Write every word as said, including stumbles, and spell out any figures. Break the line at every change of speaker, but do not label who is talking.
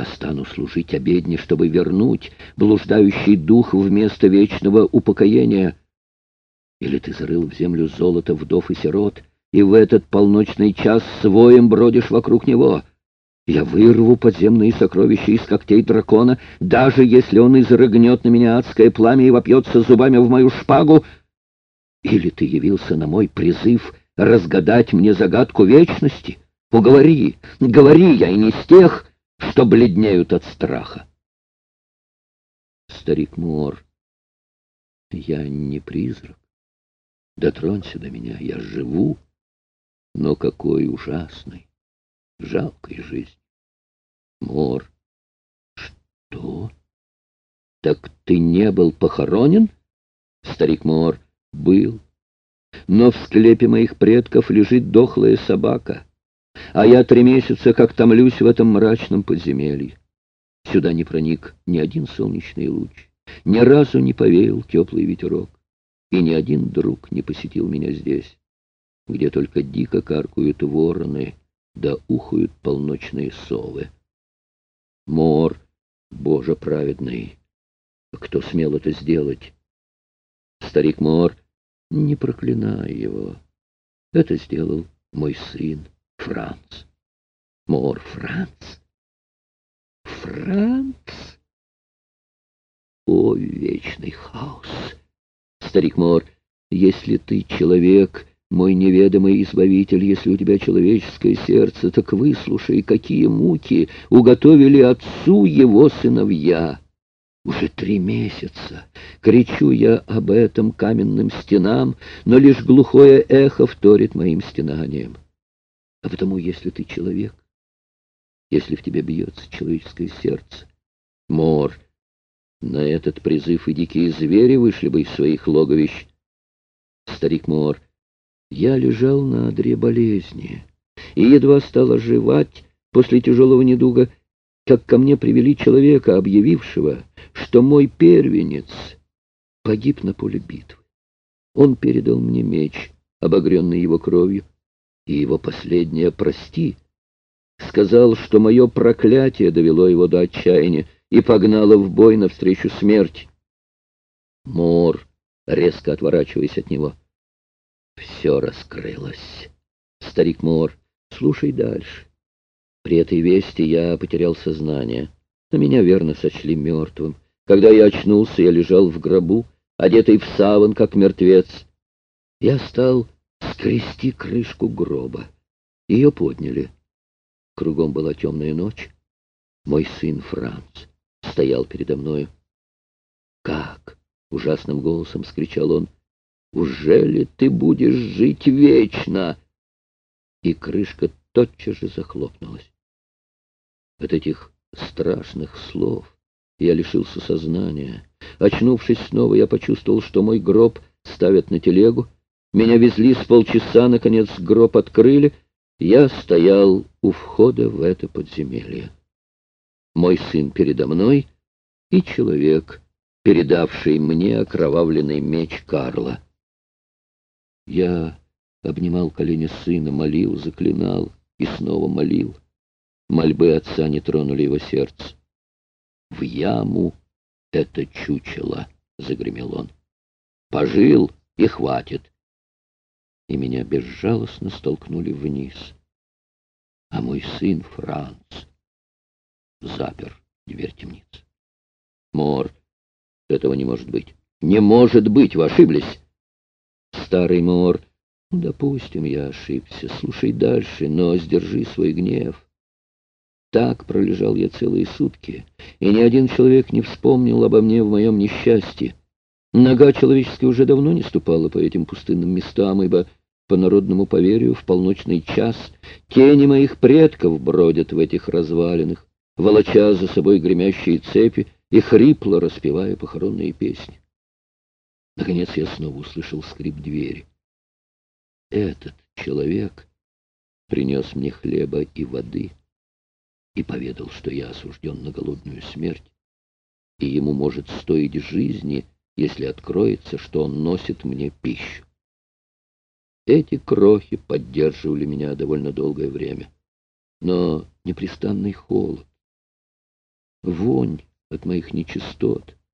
стану служить обедне, чтобы вернуть блуждающий дух вместо вечного упокоения. Или ты зарыл в землю золото вдов и сирот, и в этот полночный час своим бродишь вокруг него. Я вырву подземные сокровища из когтей дракона, даже если он изрыгнет на меня адское пламя и вопьется зубами в мою шпагу. Или ты явился на мой призыв разгадать мне загадку вечности? Уговори, говори, я и не из тех, что бледнеют от страха. Старик Мор, я не призрак. Дотронься до меня, я живу, но какой ужасной, жалкой жизнь. Мор, что? Так ты не был похоронен? Старик Мор, был. Но в склепе моих предков лежит дохлая собака, а я три месяца как томлюсь в этом мрачном подземелье. Сюда не проник ни один солнечный луч, ни разу не повеял теплый ветерок, и ни один друг не посетил меня здесь, где только дико каркают вороны, да ухают полночные совы. Мор, Боже праведный, кто смел это сделать? Старик Мор, не проклинай его. Это сделал мой сын Франц. Мор, Франц? Франц? О, вечный хаос! Старик Мор, если ты человек, мой неведомый избавитель, если у тебя человеческое сердце, так выслушай, какие муки уготовили отцу его сыновья. Уже три месяца кричу я об этом каменным стенам, но лишь глухое эхо вторит моим стенаниям. А потому, если ты человек, если в тебе бьется человеческое сердце, Мор, на этот призыв и дикие звери вышли бы из своих логовищ. Старик Мор, я лежал на одре болезни и едва стал оживать после тяжелого недуга, как ко мне привели человека, объявившего, что мой первенец погиб на поле битвы. Он передал мне меч, обогренный его кровью, и его последнее «прости» сказал, что мое проклятие довело его до отчаяния и погнало в бой навстречу смерти. Мор, резко отворачиваясь от него, все раскрылось. Старик Мор, слушай дальше. При этой вести я потерял сознание, но меня верно сочли мертвым. Когда я очнулся, я лежал в гробу, одетый в саван, как мертвец. Я стал скрести крышку гроба. Ее подняли. Кругом была темная ночь. Мой сын Франц стоял передо мною. «Как?» — ужасным голосом скричал он. «Ужели ты будешь жить вечно?» И крышка тотчас же захлопнулась. От этих страшных слов я лишился сознания. Очнувшись снова, я почувствовал, что мой гроб ставят на телегу. Меня везли с полчаса, наконец гроб открыли. Я стоял у входа в это подземелье. Мой сын передо мной и человек, передавший мне окровавленный меч Карла. Я обнимал колени сына, молил, заклинал и снова молил. Мольбы отца не тронули его сердце. «В яму это чучело!» — загремел он. «Пожил и хватит!» И меня безжалостно столкнули вниз. А мой сын Франц запер дверь темницы. «Мор, этого не может быть! Не может быть! Вы ошиблись!» Старый Мор, допустим, я ошибся. Слушай дальше, но сдержи свой гнев. Так пролежал я целые сутки, и ни один человек не вспомнил обо мне в моем несчастье. Нога человеческая уже давно не ступала по этим пустынным местам, ибо, по народному поверью, в полночный час тени моих предков бродят в этих развалинах, волоча за собой гремящие цепи и хрипло распевая похоронные песни. Наконец я снова услышал скрип двери. Этот человек принес мне хлеба и воды и поведал, что я осужден на голодную смерть, и ему может стоить жизни, если откроется, что он носит мне пищу. Эти крохи поддерживали меня довольно долгое время, но непрестанный холод, вонь от моих нечистот.